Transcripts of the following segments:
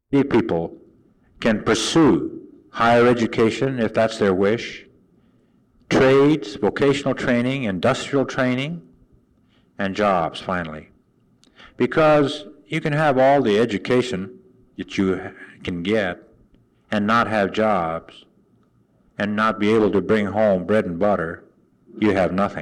These people can pursue higher education if that's their wish, trades, vocational training, industrial training, and jobs, finally. Because you can have all the education that you can get and not have jobs and not be able to bring home bread and butter. You have nothing.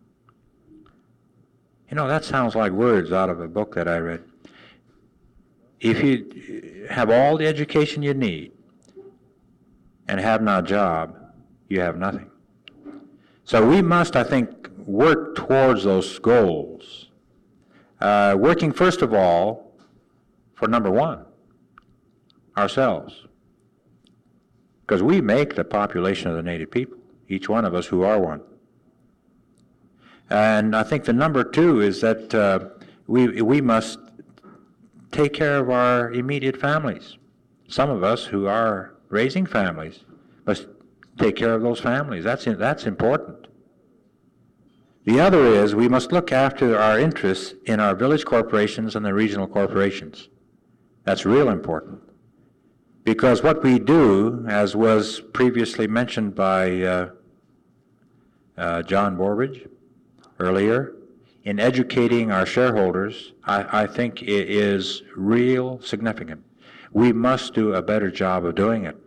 You know, that sounds like words out of a book that I read. If you have all the education you need and have not a job, you have nothing. So we must, I think, work towards those goals. Working, first of all, for number one, ourselves. Because we make the population of the native people, each one of us who are one. And I think the number two is that we must take care of our immediate families. Some of us who are raising families must take care of those families. That's important. The other is we must look after our interests in our village corporations and the regional corporations. That's real important. Because what we do, as was previously mentioned by John Borbridge earlier, in educating our shareholders, I think it is real significant. We must do a better job of doing it.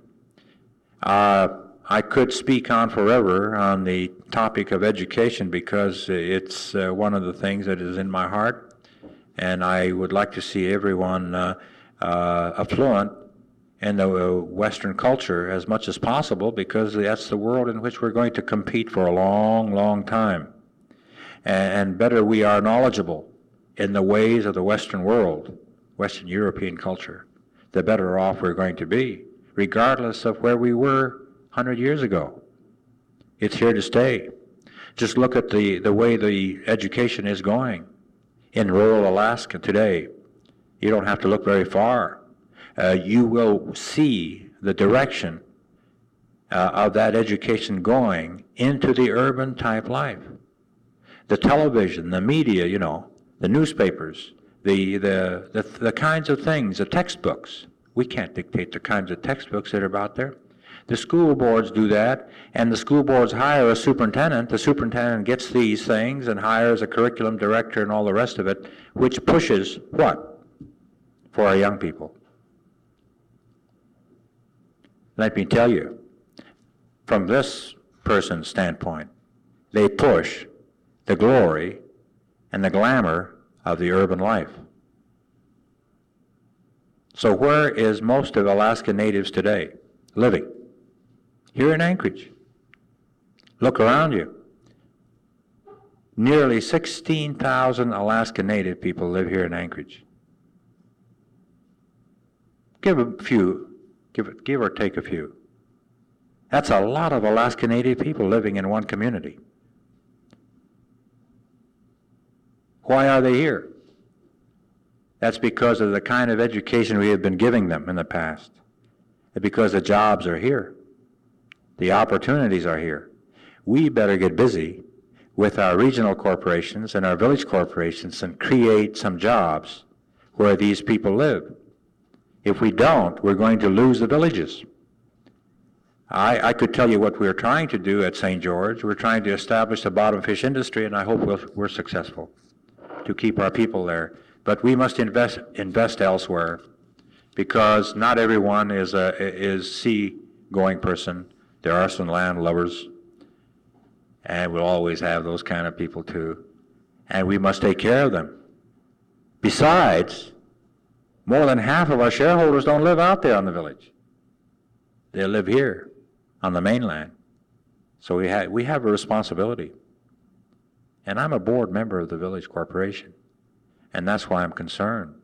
I could speak on forever on the topic of education because it's one of the things that is in my heart, and I would like to see everyone affluent in the Western culture as much as possible, because that's the world in which we're going to compete for a long, long time. And better we are knowledgeable in the ways of the Western world, Western European culture, the better off we're going to be, regardless of where we were 100 years ago. It's here to stay. Just look at the way the education is going in rural Alaska today. You don't have to look very far. You will see the direction of that education going into the urban type life. The television, the media, you know, the newspapers, the kinds of things, the textbooks. We can't dictate the kinds of textbooks that are out there. The school boards do that, and the school boards hire a superintendent. The superintendent gets these things and hires a curriculum director and all the rest of it, which pushes what? For our young people. Let me tell you, from this person's standpoint, they push the glory and the glamour of the urban life. So where is most of Alaska natives today living? Here in Anchorage. Look around you. Nearly 16,000 Alaska native people live here in Anchorage. Give a few, give or take a few. That's a lot of Alaska native people living in one community. Why are they here? That's because of the kind of education we have been giving them in the past. And because the jobs are here. The opportunities are here. We better get busy with our regional corporations and our village corporations and create some jobs where these people live. If we don't, we're going to lose the villages. I could tell you what we're trying to do at St. George. We're trying to establish a bottom fish industry, and I hope we're successful to keep our people there. But we must invest elsewhere, because not everyone is sea-going person. There are some land lovers, and we'll always have those kind of people too. And we must take care of them. Besides, more than half of our shareholders don't live out there on the village. They live here on the mainland. So we have a responsibility. And I'm a board member of the village corporation, and that's why I'm concerned.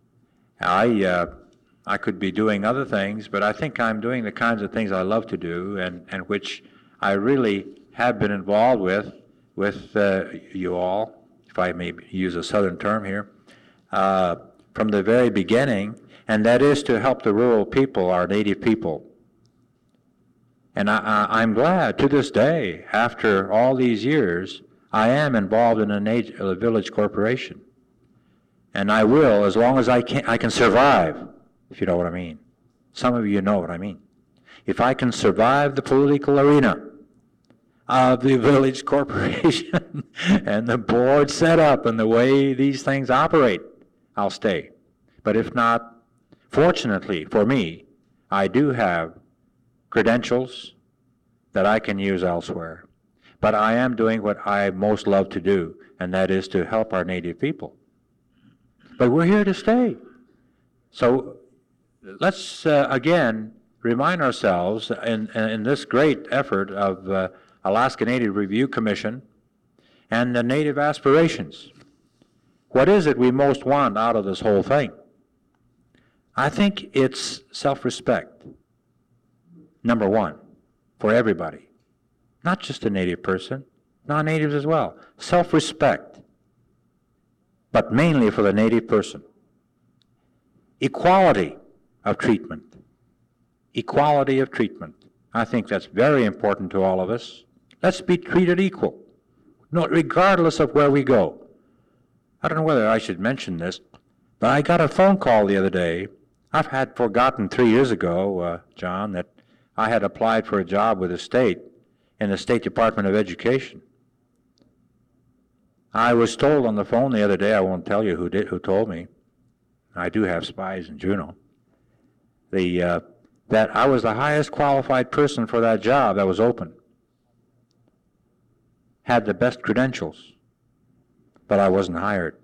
I could be doing other things, but I think I'm doing the kinds of things I love to do, and which I really have been involved with you all, if I may use a southern term here, from the very beginning, and that is to help the rural people, our native people. And I'm glad to this day, after all these years, I am involved in a village corporation. And I will, as long as I can survive if you know what I mean. Some of you know what I mean. If I can survive the political arena of the village corporation and the board set up and the way these things operate, I'll stay. But if not, fortunately for me, I do have credentials that I can use elsewhere. But I am doing what I most love to do, and that is to help our Native people. But we're here to stay. So let's again remind ourselves in this great effort of Alaska Native Review Commission and the Native aspirations. What is it we most want out of this whole thing? I think it's self-respect, number one, for everybody. Not just a Native person, non-Natives as well. Self-respect, but mainly for the Native person. Equality of treatment. Equality of treatment. I think that's very important to all of us. Let's be treated equal, regardless of where we go. I don't know whether I should mention this, but I got a phone call the other day. I've had forgotten 3 years ago, John, that I had applied for a job with the state in the State Department of Education. I was told on the phone the other day, I won't tell you who told me. I do have spies in Juneau. That I was the highest qualified person for that job that was open. Had the best credentials, but I wasn't hired.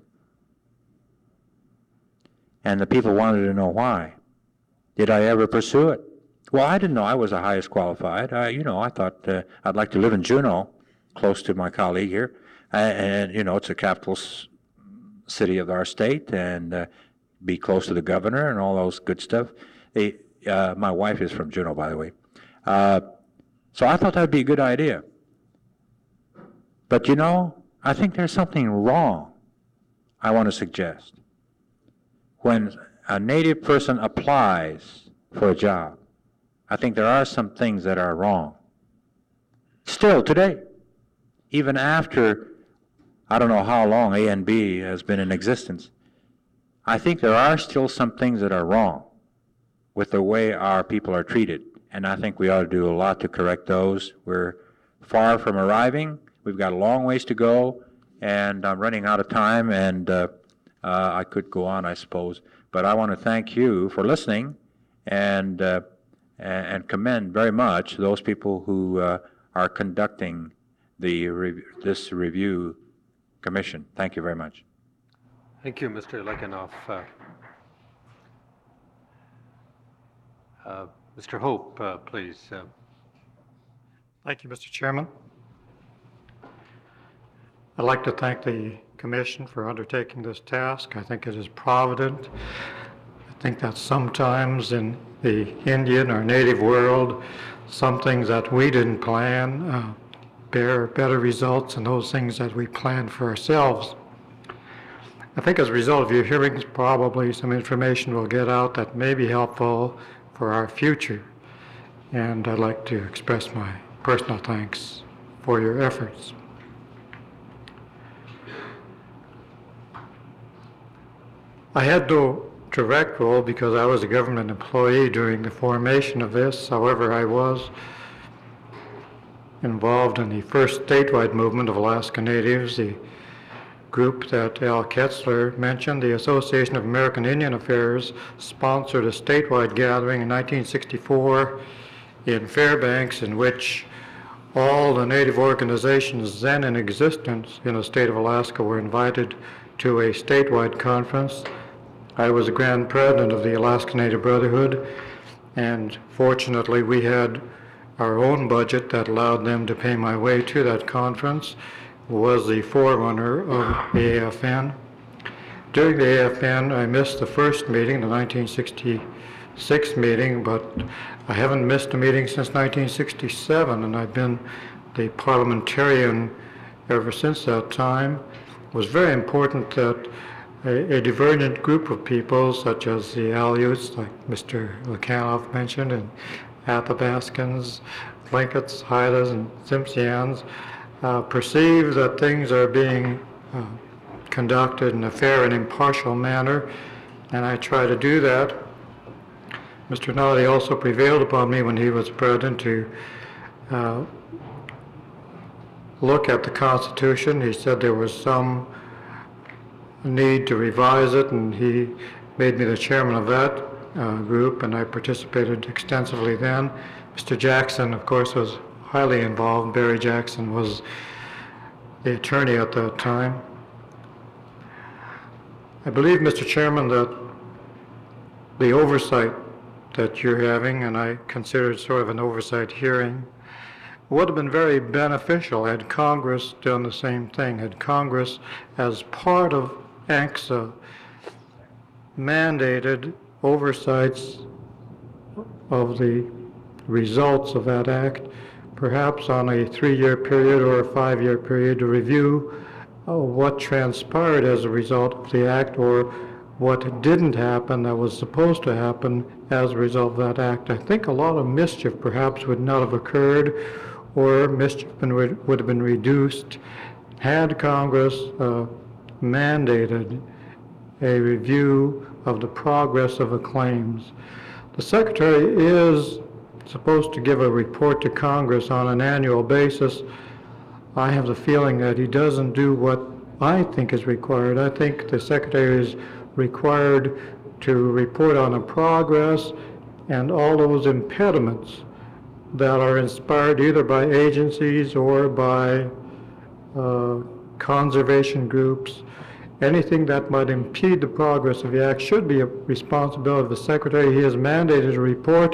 And the people wanted to know why. Did I ever pursue it? Well, I didn't know I was the highest qualified. I thought I'd like to live in Juneau, close to my colleague here. And it's a capital city of our state, and be close to the governor and all those good stuff. My wife is from Juneau, by the way. So I thought that'd be a good idea. But I think there's something wrong, I want to suggest. When a Native person applies for a job, I think there are some things that are wrong. Still today, even after, I don't know how long ANB has been in existence, I think there are still some things that are wrong with the way our people are treated. And I think we ought to do a lot to correct those. We're far from arriving. We've got a long ways to go, and I'm running out of time, and I could go on, I suppose. But I want to thank you for listening and commend very much those people who are conducting this review commission. Thank you very much. Thank you, Mr. Lekanoff. Mr. Hope, please. Thank you, Mr. Chairman. I'd like to thank the Commission for undertaking this task. I think it is provident. I think that sometimes in the Indian or Native world, some things that we didn't plan bear better results than those things that we planned for ourselves. I think as a result of your hearings, probably some information will get out that may be helpful for our future. And I'd like to express my personal thanks for your efforts. I had no direct role because I was a government employee during the formation of this. However, I was involved in the first statewide movement of Alaska Natives, the group that Al Ketzler mentioned. The Association of American Indian Affairs sponsored a statewide gathering in 1964 in Fairbanks, in which all the Native organizations then in existence in the state of Alaska were invited to a statewide conference. I was the grand president of the Alaska Native Brotherhood, and fortunately we had our own budget that allowed them to pay my way to that conference. It was the forerunner of the AFN. During the AFN, I missed the first meeting, the 1966 meeting, but I haven't missed a meeting since 1967, and I've been the parliamentarian ever since that time. It was very important that a divergent group of people, such as the Aleuts, like Mr. Lekanoff mentioned, and Athabascans, Tlinkets, Haidas, and Tsimshians, perceive that things are being conducted in a fair and impartial manner, and I try to do that. Mr. Noddy also prevailed upon me when he was president to look at the Constitution. He said there was some need to revise it, and he made me the chairman of that group, and I participated extensively then. Mr. Jackson, of course, was highly involved. Barry Jackson was the attorney at that time. I believe, Mr. Chairman, that the oversight that you're having, and I consider it sort of an oversight hearing, would have been very beneficial had Congress done the same thing, had Congress, as part of ANCSA, mandated oversights of the results of that act, perhaps on a 3-year period or a 5-year period, to review what transpired as a result of the act, or what didn't happen that was supposed to happen as a result of that act. I think a lot of mischief perhaps would not have occurred, or mischief would have been reduced had Congress mandated a review of the progress of the claims. The Secretary is supposed to give a report to Congress on an annual basis. I have the feeling that he doesn't do what I think is required. I think the Secretary is required to report on the progress and all those impediments that are inspired either by agencies or by conservation groups. Anything that might impede the progress of the act should be a responsibility of the Secretary. He has mandated a report.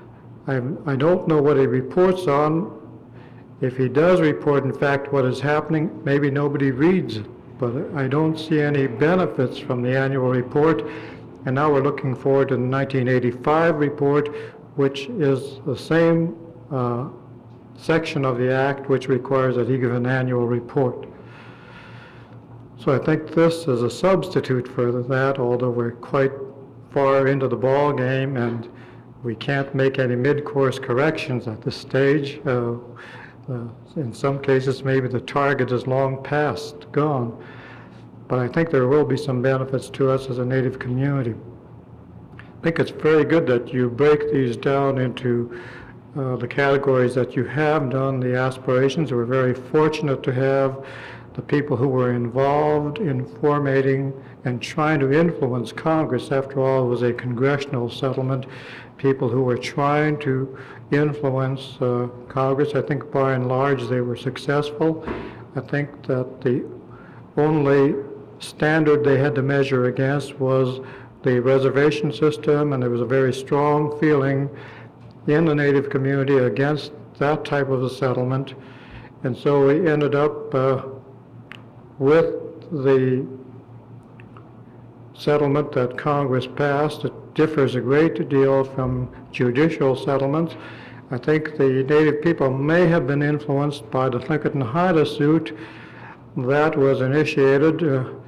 I don't know what he reports on. If he does report, in fact, what is happening, maybe nobody reads it, but I don't see any benefits from the annual report. And now we're looking forward to the 1985 report, which is the same section of the act which requires that he give an annual report. So I think this is a substitute for that, although we're quite far into the ball game and we can't make any mid-course corrections at this stage. In some cases, maybe the target is long past, gone. But I think there will be some benefits to us as a Native community. I think it's very good that you break these down into the categories that you have done, the aspirations. We're very fortunate to have the people who were involved in formatting and trying to influence Congress. After all, it was a congressional settlement. People who were trying to influence Congress. I think by and large they were successful. I think that the only standard they had to measure against was the reservation system, and there was a very strong feeling in the Native community against that type of a settlement. And so we ended up with the settlement that Congress passed. It differs a great deal from judicial settlements. I think the Native people may have been influenced by the Tlingit and Haida suit that was initiated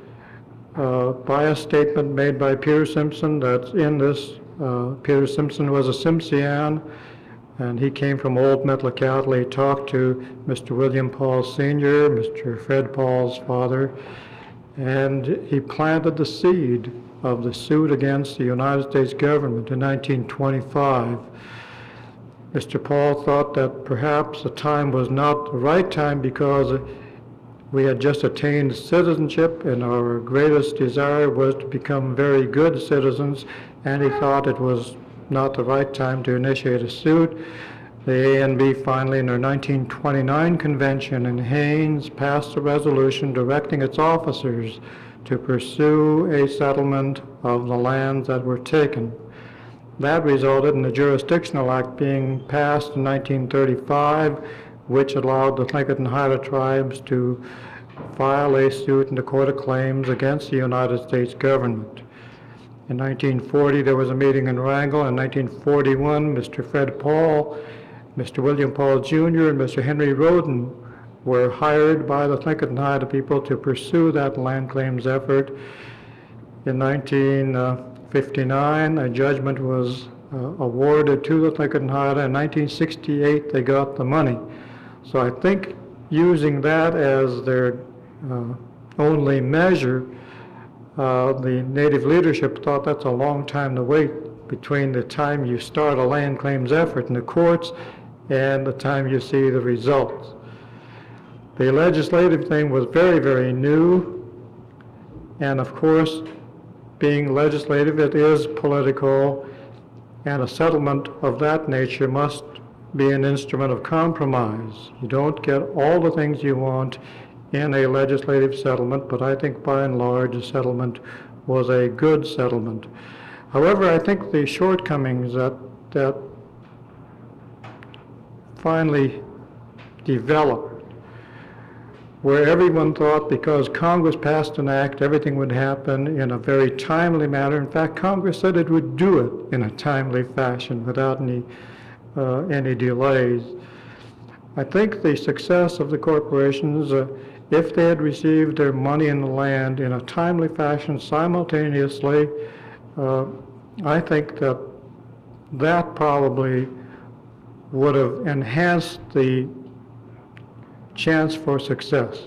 by a statement made by Peter Simpson that's in this. Peter Simpson was a Simpsian, and he came from Old Metlakatla. He talked to Mr. William Paul Sr., Mr. Fred Paul's father, and he planted the seed of the suit against the United States government in 1925. Mr. Paul thought that perhaps the time was not the right time because we had just attained citizenship and our greatest desire was to become very good citizens, and he thought it was not the right time to initiate a suit. The ANB finally, in their 1929 convention in Haines, passed a resolution directing its officers to pursue a settlement of the lands that were taken. That resulted in the Jurisdictional Act being passed in 1935, which allowed the Tlingit and Haida tribes to file a suit in the Court of Claims against the United States government. In 1940, there was a meeting in Wrangell. In 1941, Mr. Fred Paul, Mr. William Paul Jr., and Mr. Henry Roden were hired by the Tlingit and Haida people to pursue that land claims effort. In 1959, a judgment was awarded to the Tlingit and Haida. In 1968, they got the money. So I think using that as their only measure, the Native leadership thought that's a long time to wait between the time you start a land claims effort in the courts and the time you see the results. The legislative thing was very, very new, and of course, being legislative, it is political, and a settlement of that nature must be an instrument of compromise. You don't get all the things you want in a legislative settlement, but I think by and large the settlement was a good settlement. However, I think the shortcomings that finally developed, where everyone thought because Congress passed an act, everything would happen in a very timely manner. In fact, Congress said it would do it in a timely fashion without any delays. I think the success of the corporations, if they had received their money in the land in a timely fashion simultaneously, I think that probably would have enhanced the chance for success.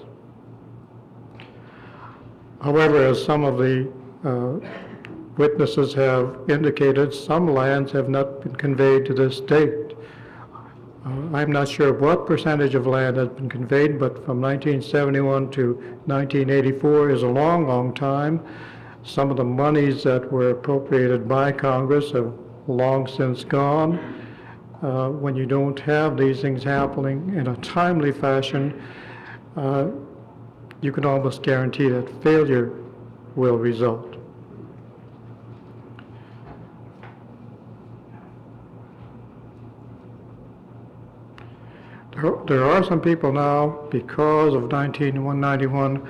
However, as some of the witnesses have indicated, some lands have not been conveyed to this date. I'm not sure what percentage of land has been conveyed, but from 1971 to 1984 is a long, long time. Some of the monies that were appropriated by Congress have long since gone. When you don't have these things happening in a timely fashion, you can almost guarantee that failure will result. There are some people now, because of 19191,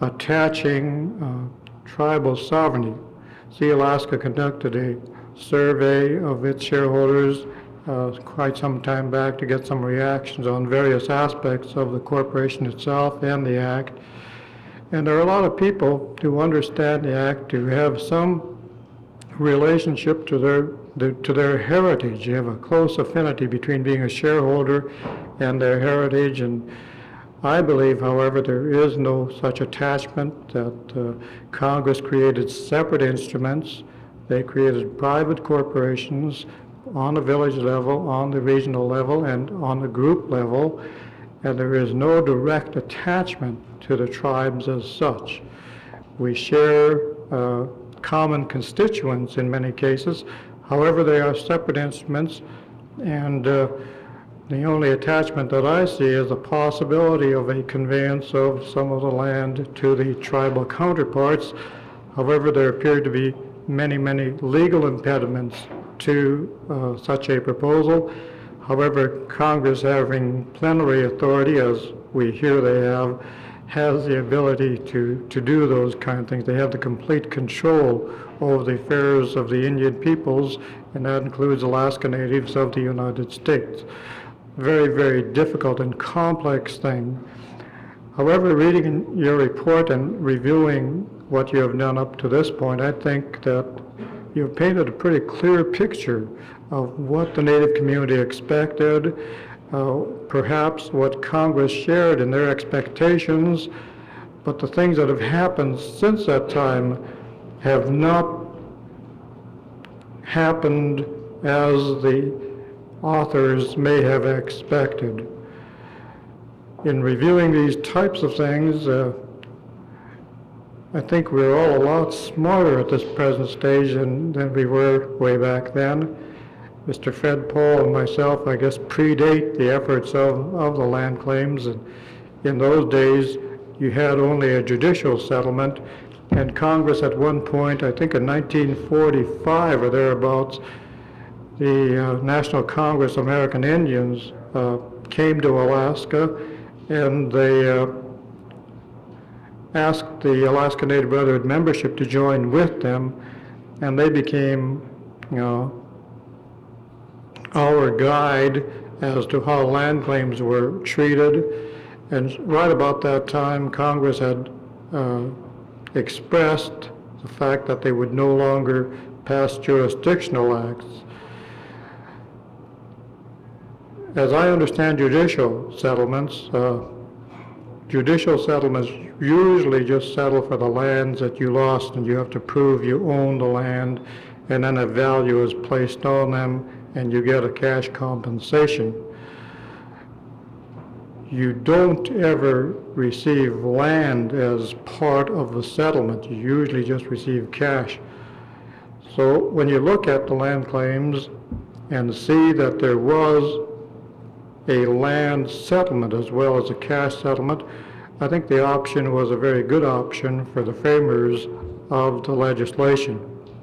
attaching tribal sovereignty. See, Alaska conducted a survey of its shareholders quite some time back to get some reactions on various aspects of the corporation itself and the act. And there are a lot of people who understand the act, who have some relationship to their heritage. You have a close affinity between being a shareholder and their heritage. And I believe, however, there is no such attachment, that Congress created separate instruments. They created private corporations on the village level, on the regional level, and on the group level, and there is no direct attachment to the tribes as such. We share common constituents in many cases. However, they are separate instruments, and the only attachment that I see is the possibility of a conveyance of some of the land to the tribal counterparts. However, there appear to be many, many legal impediments to such a proposal. However, Congress, having plenary authority, as we hear they have, has the ability to do those kind of things. They have the complete control over the affairs of the Indian peoples, and that includes Alaska Natives of the United States. Very, very difficult and complex thing. However, reading your report and reviewing what you have done up to this point, I think that you've painted a pretty clear picture of what the Native community expected, perhaps what Congress shared in their expectations, but the things that have happened since that time have not happened as the authors may have expected. In reviewing these types of things, I think we're all a lot smarter at this present stage than we were way back then. Mr. Fred Paul and myself, I guess, predate the efforts of the land claims. And in those days, you had only a judicial settlement, and Congress at one point, I think in 1945 or thereabouts, the National Congress of American Indians came to Alaska, and they asked the Alaska Native Brotherhood membership to join with them, and they became, our guide as to how land claims were treated. And right about that time, Congress had expressed the fact that they would no longer pass jurisdictional acts. As I understand judicial settlements usually just settle for the lands that you lost, and you have to prove you own the land, and then a value is placed on them and you get a cash compensation. You don't ever receive land as part of the settlement. You usually just receive cash. So when you look at the land claims and see that there was a land settlement as well as a cash settlement, I think the option was a very good option for the framers of the legislation.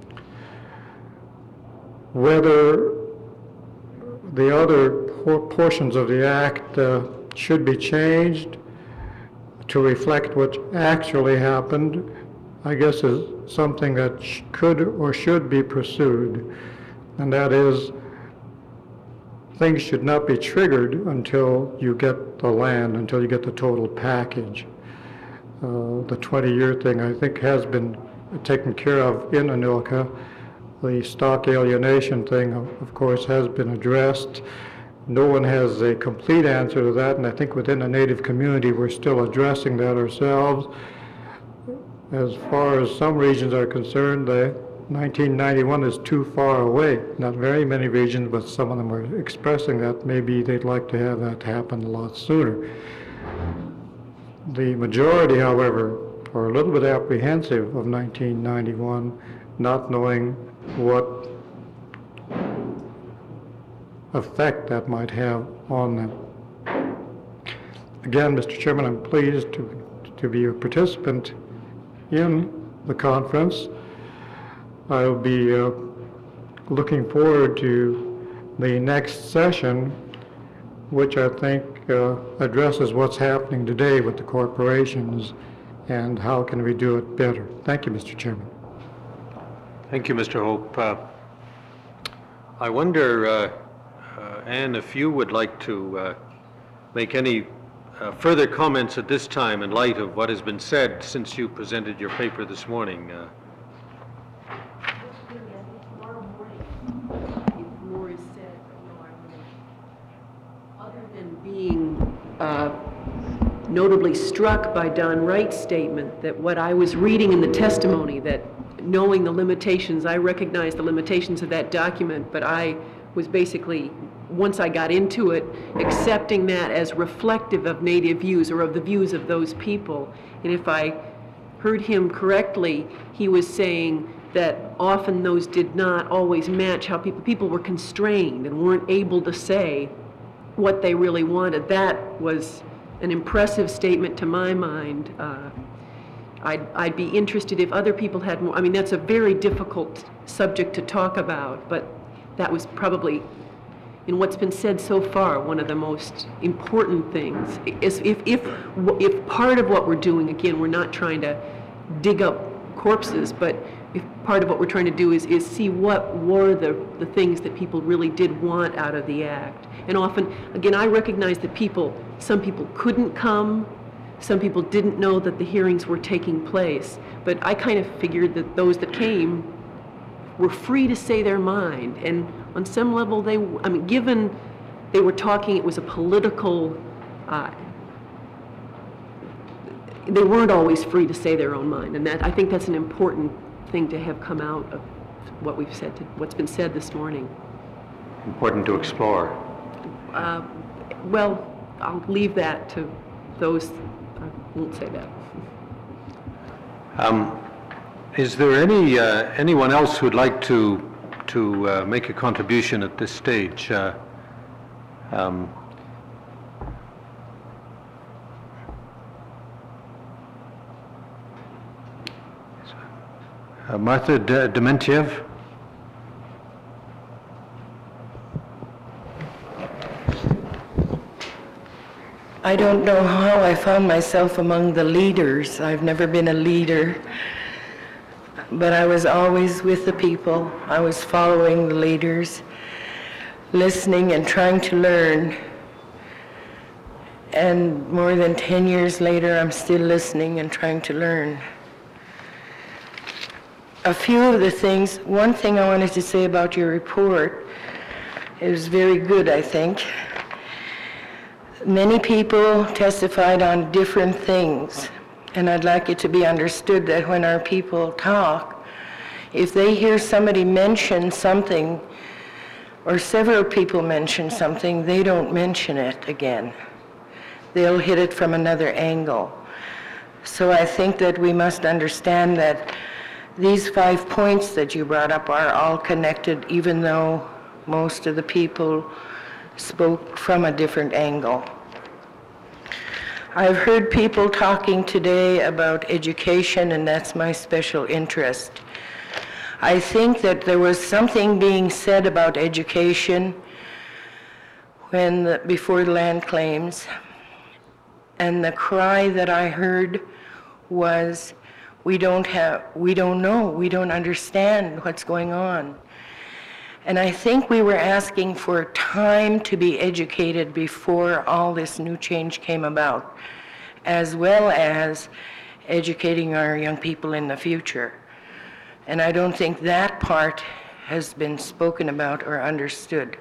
Whether the other portions of the act should be changed to reflect what actually happened, I guess is something that could or should be pursued. And that is, things should not be triggered until you get the land, until you get the total package. The 20-year thing, I think, has been taken care of in ANILCA. The stock alienation thing, of course, has been addressed. No one has a complete answer to that, and I think within the Native community we're still addressing that ourselves. As far as some regions are concerned, the 1991 is too far away. Not very many regions, but some of them are expressing that maybe they'd like to have that happen a lot sooner. The majority, however, are a little bit apprehensive of 1991, not knowing what effect that might have on them. Again, Mr. Chairman, I'm pleased to be a participant in the conference. I'll be looking forward to the next session, which I think addresses what's happening today with the corporations and how can we do it better. Thank you, Mr. Chairman. Thank you, Mr. Hope. I wonder, Anne, if you would like to make any further comments at this time in light of what has been said since you presented your paper this morning. Tomorrow morning, if more is said, other than being notably struck by Don Wright's statement that what I was reading in the testimony, that knowing the limitations, I recognize the limitations of that document, but I was basically, once I got into it, accepting that as reflective of Native views or of the views of those people. And if I heard him correctly, he was saying that often those did not always match how people were constrained and weren't able to say what they really wanted. That was an impressive statement to my mind. I'd be interested if other people had more. I mean, that's a very difficult subject to talk about, but that was probably, in what's been said so far, one of the most important things. Is if part of what we're doing, again, we're not trying to dig up corpses, but if part of what we're trying to do is see what were the things that people really did want out of the act. And often, again, I recognize that some people couldn't come, some people didn't know that the hearings were taking place, but I kind of figured that those that came were free to say their mind, and on some level given they were talking, it was a political, they weren't always free to say their own mind, and I think that's an important thing to have come out of what we've said, what's been said this morning. Important to explore. Well, I'll leave that to those, I won't say that. Is there anyone else who'd like to make a contribution at this stage? Martha Dementiev? I don't know how I found myself among the leaders. I've never been a leader, but I was always with the people. I was following the leaders, listening and trying to learn. And more than 10 years later, I'm still listening and trying to learn. A few of the things, one thing I wanted to say about your report, it was very good, I think. Many people testified on different things, and I'd like it to be understood that when our people talk, if they hear somebody mention something, or several people mention something, they don't mention it again. They'll hit it from another angle. So I think that we must understand that these 5 points that you brought up are all connected, even though most of the people spoke from a different angle. I've heard people talking today about education, and that's my special interest. I think that there was something being said about education before the land claims, and the cry that I heard was, we don't know, we don't understand what's going on. And I think we were asking for time to be educated before all this new change came about, as well as educating our young people in the future. And I don't think that part has been spoken about or understood.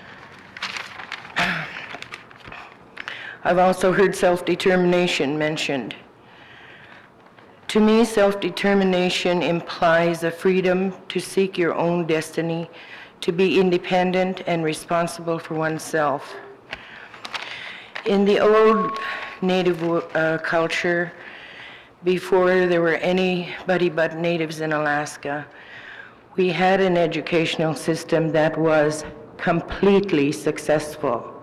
I've also heard self-determination mentioned. To me, self-determination implies a freedom to seek your own destiny, to be independent and responsible for oneself. In the old Native culture, before there were anybody but natives in Alaska, we had an educational system that was completely successful.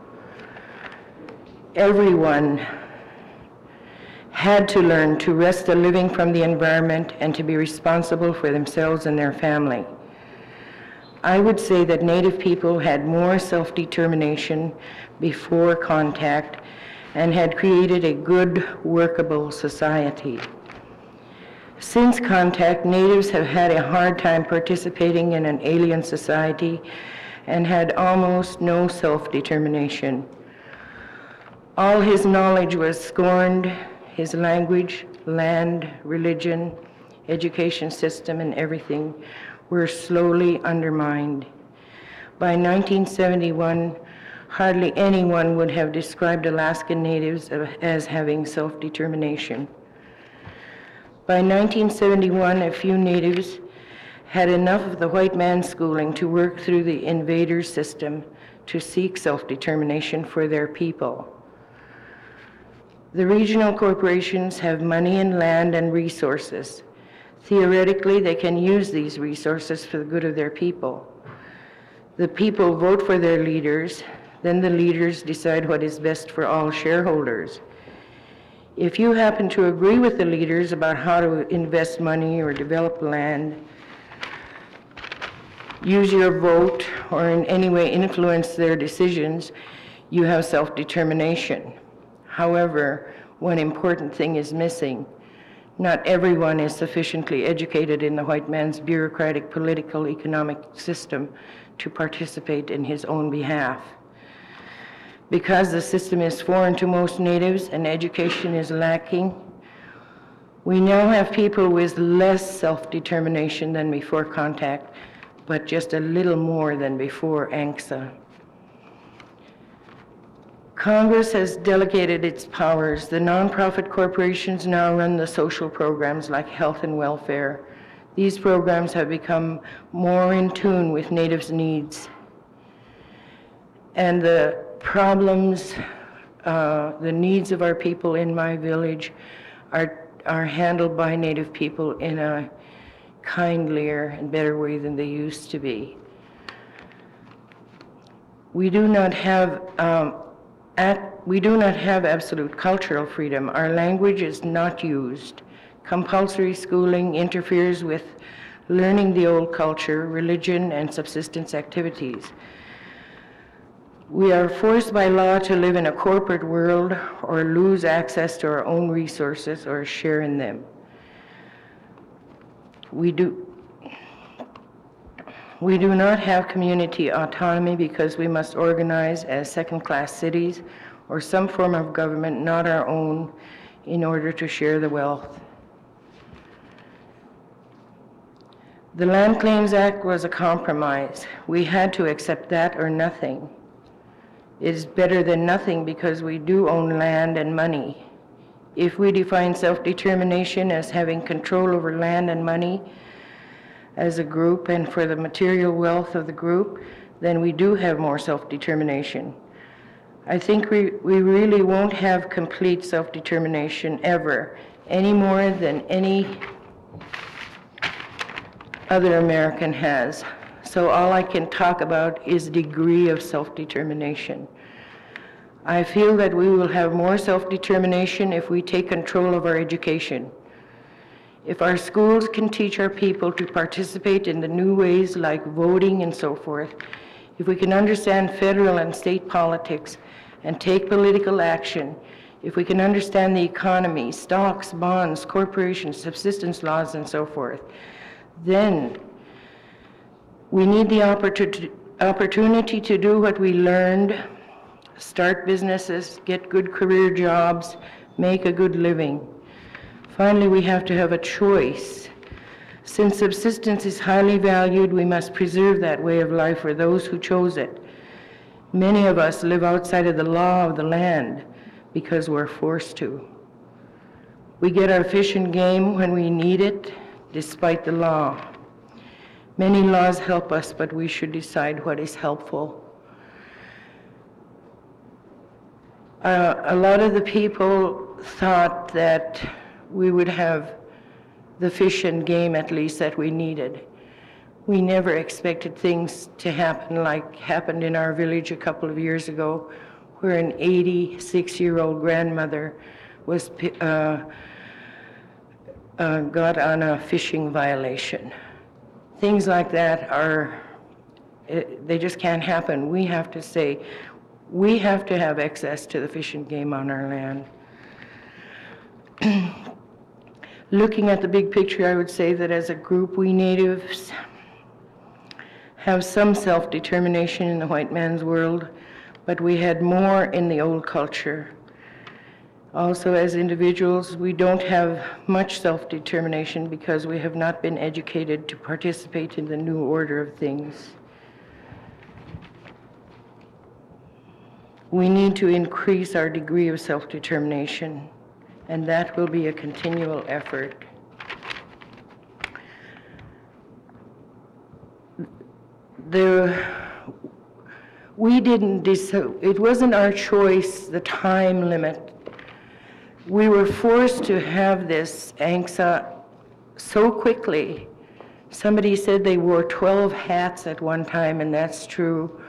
Everyone had to learn to wrest a living from the environment and to be responsible for themselves and their family. I would say that Native people had more self-determination before contact and had created a good, workable society. Since contact, Natives have had a hard time participating in an alien society and had almost no self-determination. All his knowledge was scorned, his language, land, religion, education system, and everything were slowly undermined. By 1971, hardly anyone would have described Alaskan Natives as having self-determination. By 1971, a few Natives had enough of the white man's schooling to work through the invader system to seek self-determination for their people. The regional corporations have money and land and resources. Theoretically, they can use these resources for the good of their people. The people vote for their leaders, then the leaders decide what is best for all shareholders. If you happen to agree with the leaders about how to invest money or develop land, use your vote, or in any way influence their decisions, you have self-determination. However, one important thing is missing. Not everyone is sufficiently educated in the white man's bureaucratic, political, economic system to participate in his own behalf. Because the system is foreign to most Natives and education is lacking, we now have people with less self-determination than before contact, but just a little more than before ANCSA. Congress has delegated its powers. The nonprofit corporations now run the social programs like health and welfare. These programs have become more in tune with Natives' needs. And the problems, the needs of our people in my village are handled by Native people in a kindlier and better way than they used to be. We do not have absolute cultural freedom. Our language is not used. Compulsory schooling interferes with learning the old culture, religion, and subsistence activities. We are forced by law to live in a corporate world or lose access to our own resources or share in them. We do not have community autonomy because we must organize as second-class cities or some form of government not our own in order to share the wealth. The Land Claims Act was a compromise. We had to accept that or nothing. It is better than nothing because we do own land and money. If we define self-determination as having control over land and money, as a group and for the material wealth of the group, then we do have more self-determination. I think we really won't have complete self-determination ever, any more than any other American has. So all I can talk about is degree of self-determination. I feel that we will have more self-determination if we take control of our education. If our schools can teach our people to participate in the new ways like voting and so forth, if we can understand federal and state politics and take political action, if we can understand the economy, stocks, bonds, corporations, subsistence laws, and so forth, then we need the opportunity to do what we learned, start businesses, get good career jobs, make a good living. Finally, we have to have a choice. Since subsistence is highly valued, we must preserve that way of life for those who chose it. Many of us live outside of the law of the land because we're forced to. We get our fish and game when we need it, despite the law. Many laws help us, but we should decide what is helpful. A lot of the people thought that we would have the fish and game, at least, that we needed. We never expected things to happen like happened in our village a couple of years ago, where an 86-year-old grandmother was got on a fishing violation. Things like that they just can't happen. We have to say, we have to have access to the fish and game on our land. Looking at the big picture, I would say that as a group, we natives have some self-determination in the white man's world, but we had more in the old culture. Also, as individuals, we don't have much self-determination because we have not been educated to participate in the new order of things. We need to increase our degree of self-determination, and that will be a continual effort. It wasn't our choice, the time limit. We were forced to have this ANCSA so quickly. Somebody said they wore 12 hats at one time, and that's true.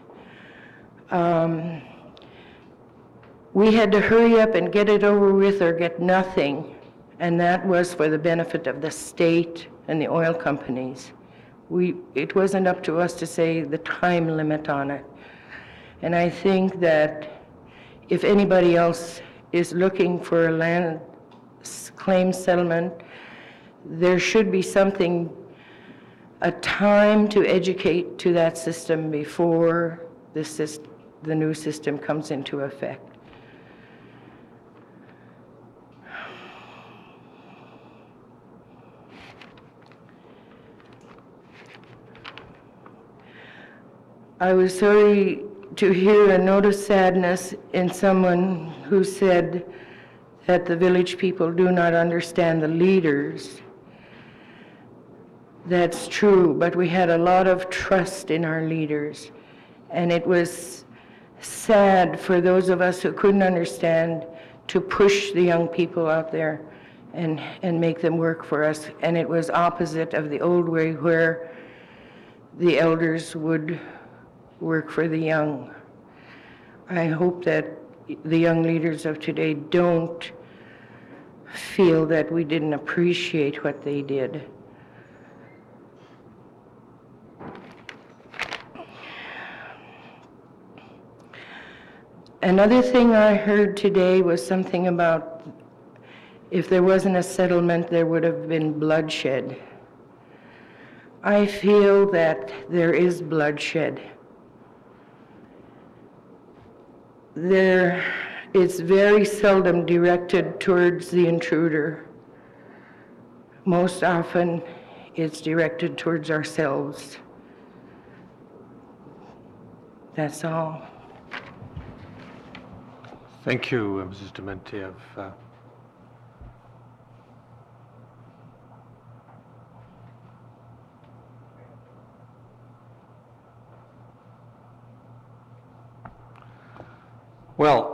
We had to hurry up and get it over with or get nothing, and that was for the benefit of the state and the oil companies. It wasn't up to us to say the time limit on it. And I think that if anybody else is looking for a land claim settlement, there should be a time to educate to that system before the new system comes into effect. I was sorry to hear a note of sadness in someone who said that the village people do not understand the leaders. That's true, but we had a lot of trust in our leaders, and it was sad for those of us who couldn't understand to push the young people out there and make them work for us. And it was opposite of the old way where the elders would work for the young. I hope that the young leaders of today don't feel that we didn't appreciate what they did. Another thing I heard today was something about if there wasn't a settlement, there would have been bloodshed. I feel that there is bloodshed. It's very seldom directed towards the intruder. Most often, it's directed towards ourselves. That's all. Thank you, Mrs. Dementiev. Well,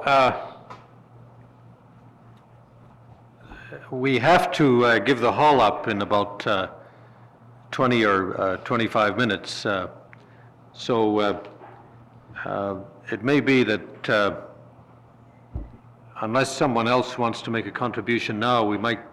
we have to give the hall up in about 20 or 25 minutes. So it may be that unless someone else wants to make a contribution now, we might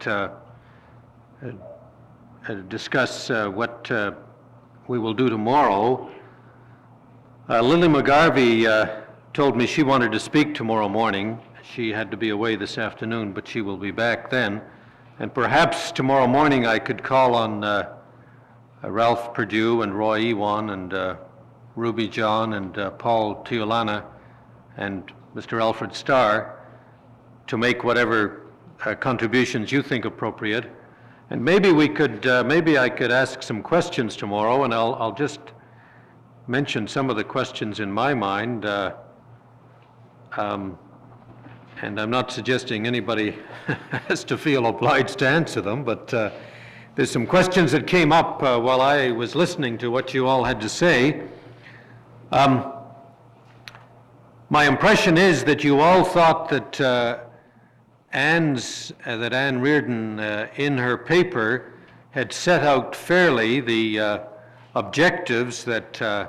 discuss what we will do tomorrow. Lily McGarvey told me she wanted to speak tomorrow morning. She had to be away this afternoon, but she will be back then. And perhaps tomorrow morning I could call on Ralph Perdue and Roy Ewan and Ruby John and Paul Tiolana and Mr. Alfred Starr to make whatever contributions you think appropriate. And maybe we could, maybe I could ask some questions tomorrow, and I'll just mention some of the questions in my mind. And I'm not suggesting anybody has to feel obliged to answer them, but there's some questions that came up while I was listening to what you all had to say. My impression is that you all thought that Anne Reardon in her paper had set out fairly the objectives that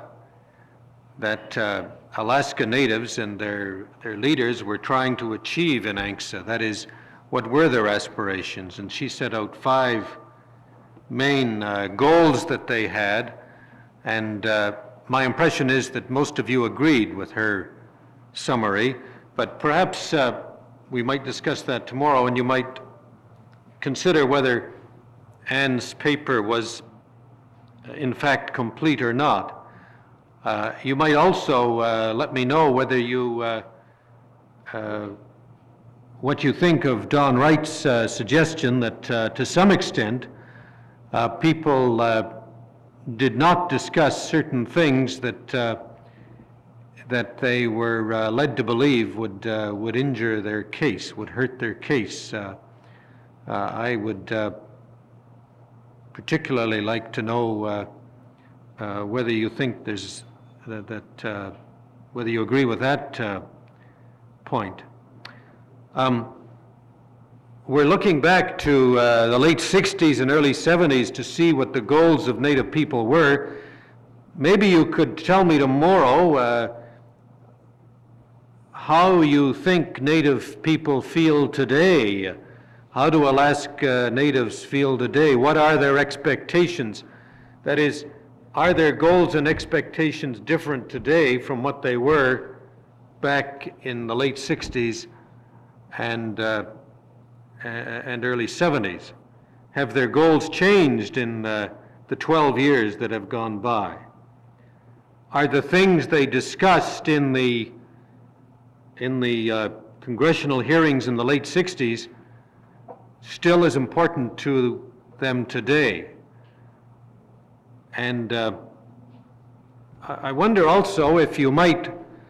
Alaska Natives and their leaders were trying to achieve in ANCSA. That is, what were their aspirations? And she set out 5 main goals that they had, and my impression is that most of you agreed with her summary, but perhaps we might discuss that tomorrow, and you might consider whether Anne's paper was in fact complete or not. You might also let me know whether you, what you think of Don Wright's suggestion that to some extent people did not discuss certain things that that they were led to believe would injure their case, would hurt their case. I would particularly like to know whether you think there's whether you agree with that point. We're looking back to the late 60s and early 70s to see what the goals of Native people were. Maybe you could tell me tomorrow how you think Native people feel today. How do Alaska Natives feel today? What are their expectations? That is, are their goals and expectations different today from what they were back in the late 60s and early 70s? Have their goals changed in the 12 years that have gone by? Are the things they discussed in the congressional hearings in the late 60s still as important to them today? And I wonder also if you might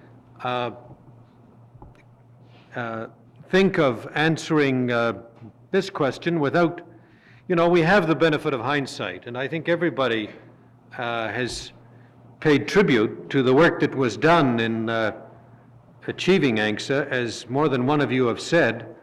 think of answering this question without, you know, we have the benefit of hindsight, and I think everybody has paid tribute to the work that was done in achieving ANCSA. As more than one of you have said,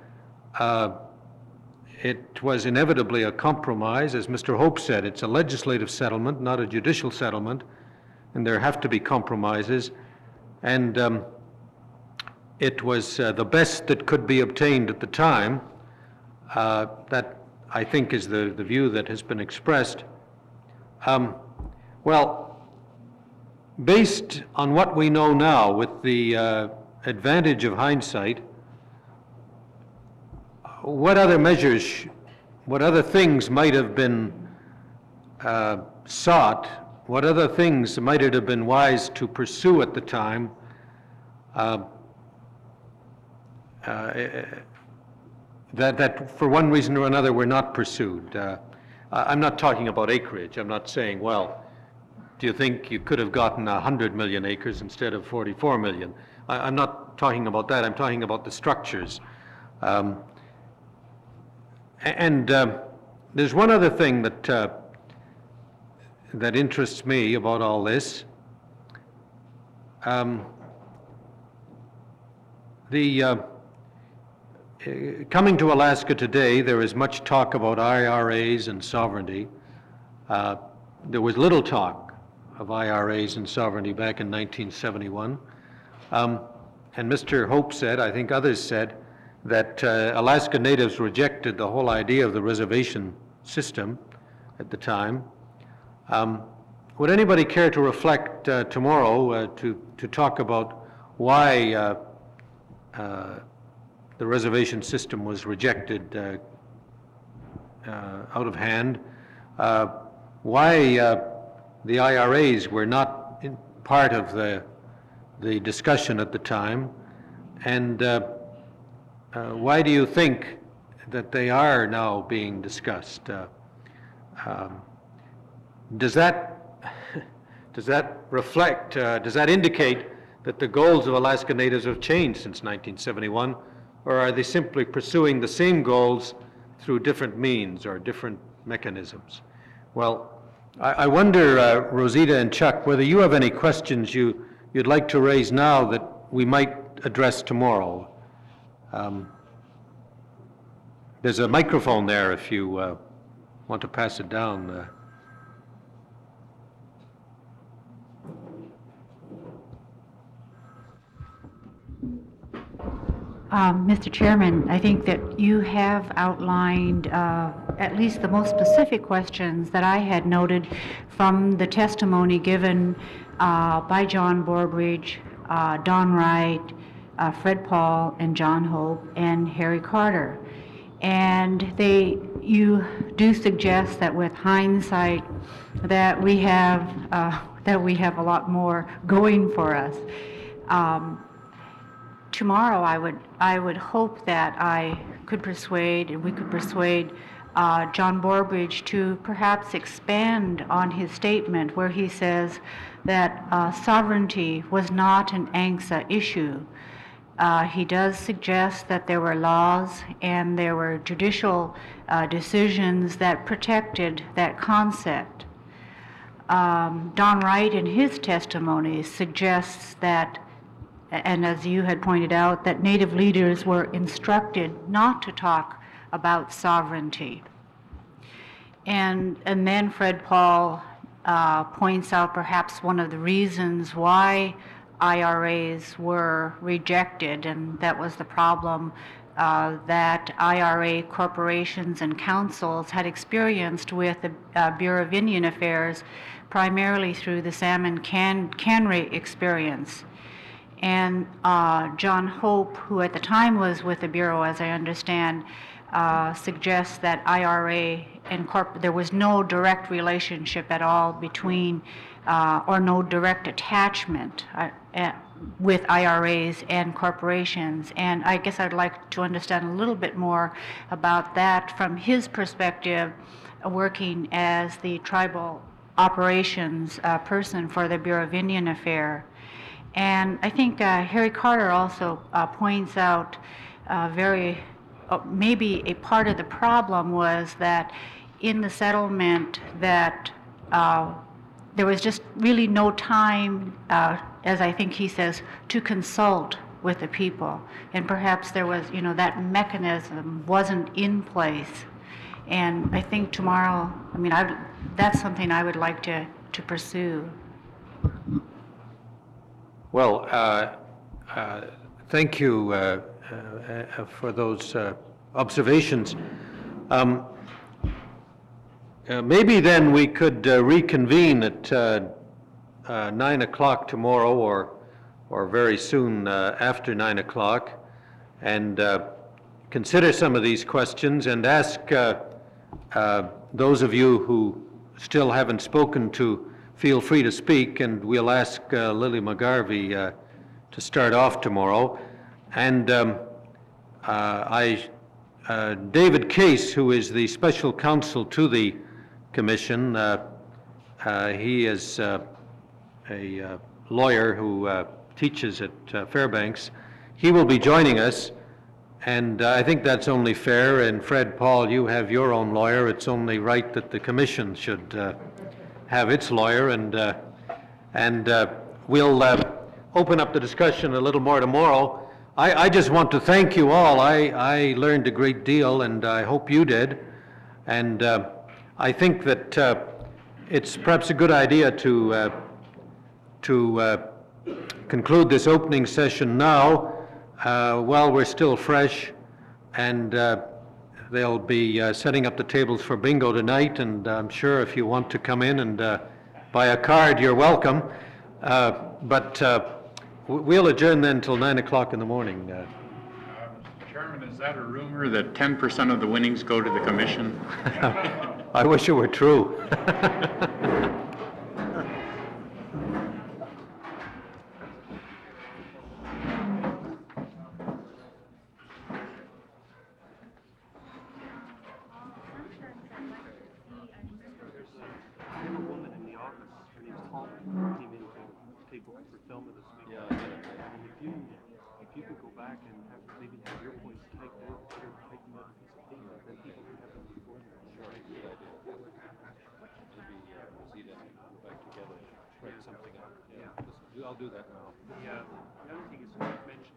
it was inevitably a compromise. As Mr. Hope said, it's a legislative settlement, not a judicial settlement, and there have to be compromises. And it was the best that could be obtained at the time. That, I think, is the view that has been expressed. Well, based on what we know now, with the advantage of hindsight, what other measures, what other things might have been sought, what other things might it have been wise to pursue at the time that for one reason or another were not pursued? I'm not talking about acreage. I'm not saying, well, do you think you could have gotten 100 million acres instead of 44 million? I'm not talking about that. I'm talking about the structures. There's one other thing that that interests me about all this. Coming to Alaska today, there is much talk about IRAs and sovereignty. There was little talk of IRAs and sovereignty back in 1971. And Mr. Hope said, I think others said, that Alaska Natives rejected the whole idea of the reservation system at the time. Would anybody care to reflect tomorrow to talk about why the reservation system was rejected out of hand, why the IRAs were not part of the discussion at the time, and why do you think that they are now being discussed? Does that reflect, does that indicate that the goals of Alaska Natives have changed since 1971, or are they simply pursuing the same goals through different means or different mechanisms? Well, I wonder, Rosita and Chuck, whether you have any questions you'd like to raise now that we might address tomorrow. There's a microphone there if you want to pass it down. Mr. Chairman, I think that you have outlined at least the most specific questions that I had noted from the testimony given by John Borbridge, Don Wright, Fred Paul, and John Hope, and Harry Carter. And you do suggest that with hindsight that we have a lot more going for us. Tomorrow, I would hope that I could persuade, and we could persuade John Borbridge to perhaps expand on his statement where he says that sovereignty was not an ANCSA issue. He does suggest that there were laws and there were judicial decisions that protected that concept. Don Wright in his testimony suggests that, and as you had pointed out, that Native leaders were instructed not to talk about sovereignty. And then Fred Paul points out perhaps one of the reasons why IRAs were rejected, and that was the problem that IRA corporations and councils had experienced with the Bureau of Indian Affairs, primarily through the Salmon Cannery experience. And John Hope, who at the time was with the Bureau, as I understand, suggests that IRA and there was no direct relationship at all between, or no direct attachment with IRAs and corporations. And I guess I'd like to understand a little bit more about that from his perspective, working as the tribal operations person for the Bureau of Indian Affairs. And I think Harry Carter also points out maybe a part of the problem was that in the settlement that there was just really no time, as I think he says, to consult with the people. And perhaps there was, that mechanism wasn't in place. And I think tomorrow, that's something I would like to pursue. Well, thank you for those observations. Maybe then we could reconvene at 9 o'clock tomorrow, or very soon after 9 o'clock, and consider some of these questions and ask those of you who still haven't spoken to feel free to speak, and we'll ask Lily McGarvey to start off tomorrow. And David Case, who is the special counsel to the commission, he is a lawyer who teaches at Fairbanks. He will be joining us, and I think that's only fair. And Fred Paul, you have your own lawyer. It's only right that the commission should have its lawyer, and we'll open up the discussion a little more tomorrow. I just want to thank you all. I learned a great deal, and I hope you did. And I think that it's perhaps a good idea to conclude this opening session now while we're still fresh, and they'll be setting up the tables for bingo tonight, and I'm sure if you want to come in and buy a card, you're welcome. But we'll adjourn then until 9 o'clock in the morning. Mr. Chairman, is that a rumor that 10% of the winnings go to the commission? I wish it were true. I'll do that now. Yeah, the other thing is mentioned.